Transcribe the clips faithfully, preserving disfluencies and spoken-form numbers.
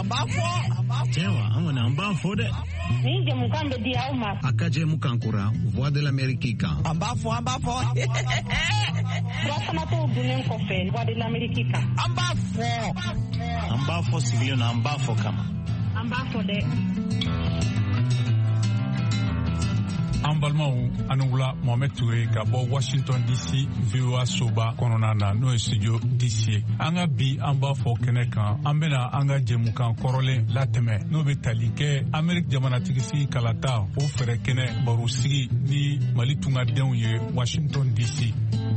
Tiens, on a un bon faux de. Ni jamu kan be di awma. Akaje mukankura, voix de l'Amérique. Un bon faux, un bon faux. Wasama to bunen ko fe, voix de l'Amérique. Un bon faux. Un bon faux civil, un bon faux kama. Un bon faux de. An balimaw ani wula Mohamed Touré ka bɔ Washington D C V O A soba kɔnɔna na n'o ye studio D C ye. An ka bi an b'a fɔ kɛnɛ kan an bɛna an ka jɛmukan kɔrɔlen latɛmɛ n'o bɛ tali kɛ Amérique jamanatigi sigi kalata o fɛrɛ kɛnɛ baro sigi ni Mali tungadenw ye Washington D C.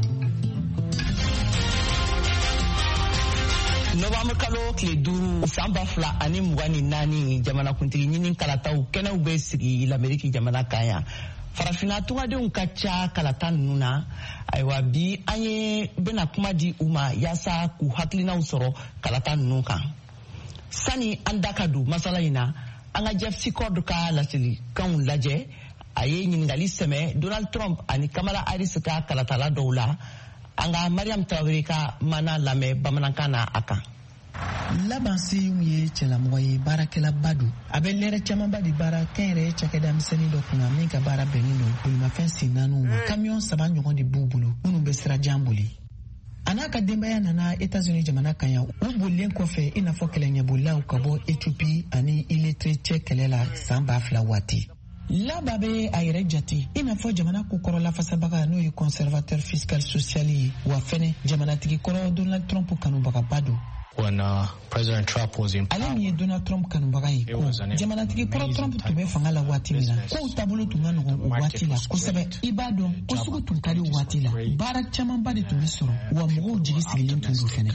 Novembre kalo tile duuru san ba fila ani mugan ni naani jamanakuntigi ɲini kalataw kɛnɛw bɛ sigi l'Amérique jamana kan yan. Farafina tungadenw ka ca kalata ninnu na ayiwa bi an ye bɛna kuma di u ma yaasa k'u hakilinaw sɔrɔ kalata ninnu kan. Sani an da ka don masala in na an ka Jeff Secord ka laselikanw lajɛ a ye ɲininkali sɛmɛ Donald Trump ani Kamala Harris ka kalatala dɔw la. An ka Mariam Traoré ka mana lamɛn bamanankan na a kan. Labansi ye cɛlamɔgɔ ye baarakɛlaba don a bɛ lɛrɛ camanba de baara kɛnyɛrɛye cakɛda misɛnnin dɔ kunna min ka baara bɛnnen don bolimafɛn sen naaniw ma kamiyɔn saba ɲɔgɔn de b'u bolo minnu bɛ sirajan boli a n'a ka denbaya nana États-Unis jamana kan yan u bolilen kɔfɛ i n'a fɔ kɛlɛɲɛbolilaw ka bɔ Éthiopie ani Eritrea cɛ kɛlɛ la san ba fila waati. Laba be a yɛrɛ jate i n'a fɔ jamana ko kɔrɔ lafasabaga n'o ye conservateur fiscal social ye wa fɛnɛ jamanatigi kɔrɔ Donald Trump kanubagaba don. When uh, President Trump was in power, ale min ye Donald Trump kanubaga ye ko jamanatigi kɔrɔ Trump tun bɛ fanga la waati min na kow taabolo tun ka nɔgɔn o waati la kosɛbɛ i b'a dɔn ko sugu tun ka di o waati la baara camanba de tun bɛ sɔrɔ wa mɔgɔw jigi sigilen tun don fɛnɛ.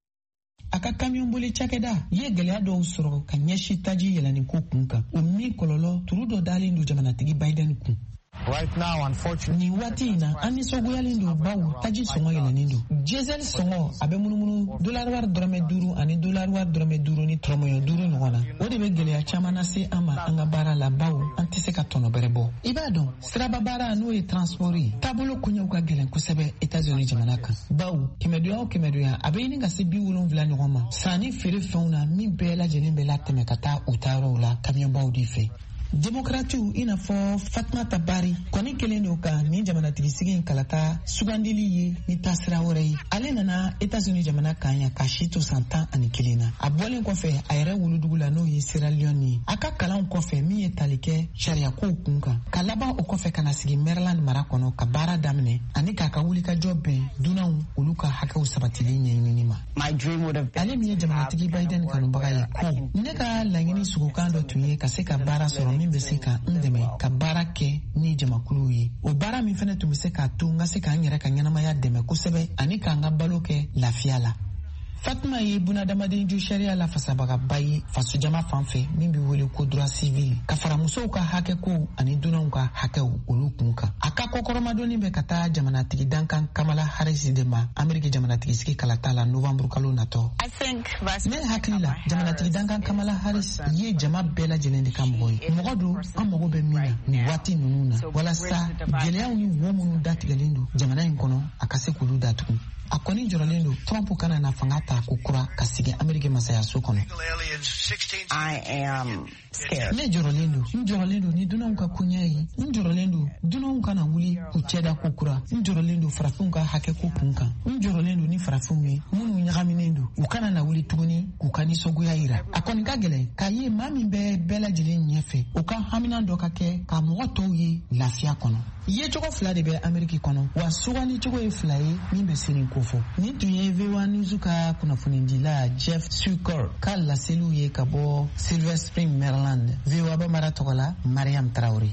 A ka kamiyɔnboli cakɛda ye gɛlɛya dɔw sɔrɔ ka ɲɛsi taji yɛlɛnni ko kun kan o min kɔlɔlɔ turu dɔ dalen don jamanatigi Biden kun. right now, unfortunately, ni waati in na an nisɔngoyalen don bawo taji sɔngɔ yɛlɛnnen don diesel sɔngɔ a bɛ munumunu dolari wari dɔrɔmɛ duuru ani dolari wari dɔrɔmɛ duuru ni tɔrɔmɔɲɔ duuru ɲɔgɔn na o de bɛ gɛlɛya caman lase an ma an ka baara la bawo an tɛ se ka tɔnɔ bɛrɛ bɔ i b'a dɔn siraba baara n'o ye transport ye taabolo koɲɛw ka gɛlɛn kosɛbɛ États-Unis jamana kan bawo kɛmɛdonya o kɛmɛdonya a bɛ ɲini ka se bi wolonwula ɲɔgɔn ma sanni feere fɛnw na min bɛɛ lajɛlen bɛ latɛmɛ ka taa u taa yɔrɔw la kamiyɔnbaw de fɛ. Démocrates i n'a fɔ Fatumata Bari kɔni kelen don ka nin jamanatigi sigi in kalata sugandili ye ni taasira wɛrɛ ye ale nana États-Unis jamana kan yan ka si to san tan ani kelen na a bɔlen kɔfɛ a yɛrɛ wolodugu la n'o ye Sierra Leone ye a ka kalanw kɔfɛ min ye tali kɛ sariyakow kun kan ka laban o kɔfɛ ka na sigi Maryland mara kɔnɔ ka baara daminɛ ani k'a ka wulikajɔ bɛn dunanw olu ka hakɛw sabatili ɲɛɲini ma ale min ye jamanatigi Biden kanubaga ye ko ne ka laɲini sugukan dɔ tun ye ka se ka baara sɔrɔ min bɛ se ka n dɛmɛ ka baara kɛ ni jamakulu ye o baara min fɛnɛ tun bɛ se k'a to n ka se k'an yɛrɛ ka ɲɛnamaya dɛmɛ kosɛbɛ ani k'an ka balo kɛ lafiya la. Fatuma ye bunadamaden ju sariya la fasabagaba ye faso jama fan fɛ min bɛ wele ko droit civil ka fara musow ka hakɛ ko ani dunanw ka hakɛw olu kun kan a ka kɔkɔrɔmadonni bɛ ka taa jamanatigi dankan Kamala Harris de ma Ameriki jamanatigi sigi kalata la novembre kalo natɔ ne hakili la jamanatigi dankan Kamala Harris ye jama bɛɛ lajɛlen de ka mɔgɔ ye mɔgɔ don an mago bɛ min na nin waati ninnu na walasa gɛlɛyaw ni wo minnu datigɛlen don jamana in kɔnɔ a ka se k'olu datugu a kɔni jɔrɔlen don Trump kana na fanga ta ko kura ka sigi Ameriki masayaso kɔnɔ. I am scared. Ne jɔrɔlen don n jɔrɔlen don ni dunanw ka koɲɛ ye n jɔrɔlen don dunanw kana wuli k'u cɛda ko kura n jɔrɔlen don farafinw ka hakɛ ko kun kan n jɔrɔlen don ni farafinw ye minnu ɲagaminen don u kana na wuli tuguni k'u ka nisɔngoya yira a kɔni ka gɛlɛn k'a ye maa min bɛ bɛɛ lajɛlen ɲɛfɛ u ka hamina dɔ ka kɛ ka mɔgɔ tɔw ye lafiya kɔnɔ yecogo fila de bɛ Ameriki kɔnɔ wa sugandicogo ye fila ye min bɛ se nin ko fɔ nin tun ye V O A News ka kunnafonidila Jeff Secord ka laseliw ye ka bɔ Silver Spring Maryland V O A ba mara tɔgɔ la Mariam Traoré.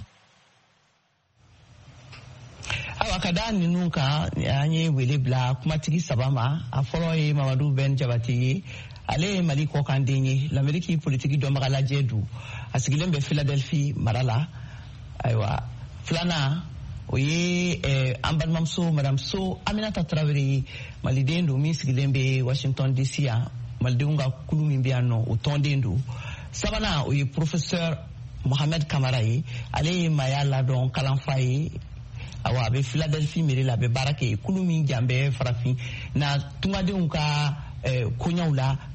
Awa ka da ninnu kan an ye wele bila kumatigi saba ma a fɔlɔ ye Mamadu Ben Jabate ye ale ye Mali kɔkanden ye l'Amérique politiki dɔnbaga lajɛ du a sigilen bɛ Philadelphie mara la ayiwa filanan o ye eh, an balimamuso Madame So Aminata Traoré ye maliden don min sigilen bɛ Washington D C yan malidenw ka kulu min bɛ yan nɔ o tɔnden don sabanan o ye Professeur Mohamed Kamara ye ale ye maaya ladɔn kalanfa ye awa a bɛ Philadelphie mairie la a bɛ baara kɛ kulu min jan bɛ farafin na tungadenw ka eh, koɲɛw la